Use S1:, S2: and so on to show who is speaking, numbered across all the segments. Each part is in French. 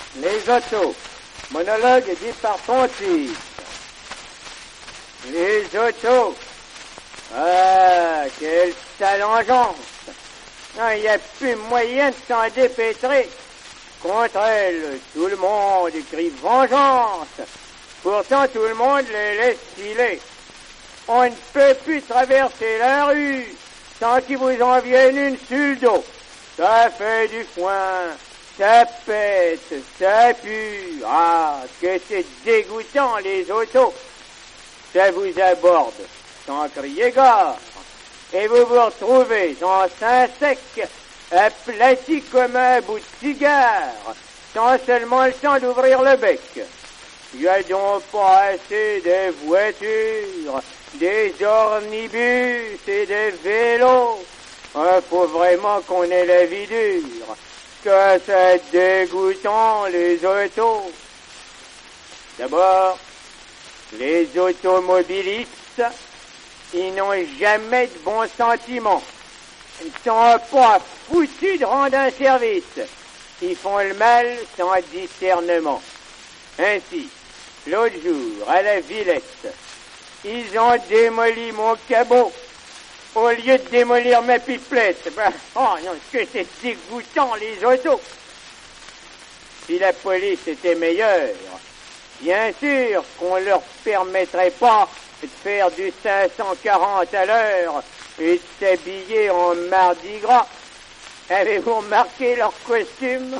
S1: Les autos. Monologue dit par Ponty. Les autos. Ah, quelle talengeance. Il n'y a plus moyen de s'en dépêtrer. Contre elle, tout le monde crie vengeance. Pourtant, tout le monde les laisse filer. On ne peut plus traverser la rue sans qu'il vous en vienne une sur le dos. Ça fait du foin, ça pète, ça pue. Ah, que c'est dégoûtant, les autos. Ça vous aborde sans crier gare. Et vous vous retrouvez dans Saint-Sec, aplati comme un bout de cigare, sans seulement le temps d'ouvrir le bec. Il y a donc pas assez de voitures, des ornibus et des vélos. Faut vraiment qu'on ait la vie dure, que c'est dégoûtant, les autos. D'abord, les automobilistes, ils n'ont jamais de bons sentiments. Ils ne sont pas foutus de rendre un service. Ils font le mal sans discernement. Ainsi, l'autre jour, à la Villette, ils ont démoli mon cabot au lieu de démolir ma pipelette. Oh non, que c'est dégoûtant, les autos. Si la police était meilleure, bien sûr qu'on leur permettrait pas de faire du 540 à l'heure et de s'habiller en Mardi Gras. Avez-vous remarqué leur costume?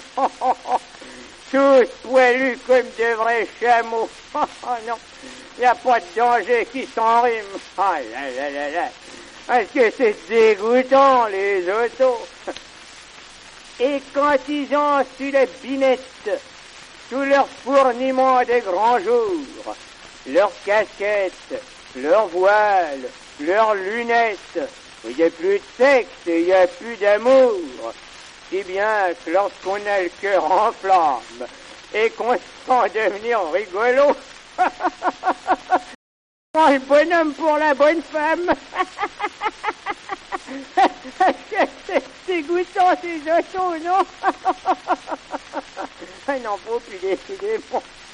S1: Tous poilus comme de vrais chameaux. Non, il n'y a pas de danger qui s'en rime. Ah là là là là. Est-ce que c'est dégoûtant, les autos? Et quand ils ont su la binette, tout leur fourniment des grands jours, leurs casquettes, leurs voiles, leurs lunettes, il n'y a plus de sexe et il n'y a plus d'amour. Si bien que lorsqu'on a le cœur en flamme et qu'on se sent devenir rigolo, prend le bonhomme pour la bonne femme. C'est dégoûtant ces autos, non? Non, faut plus décider. Bon.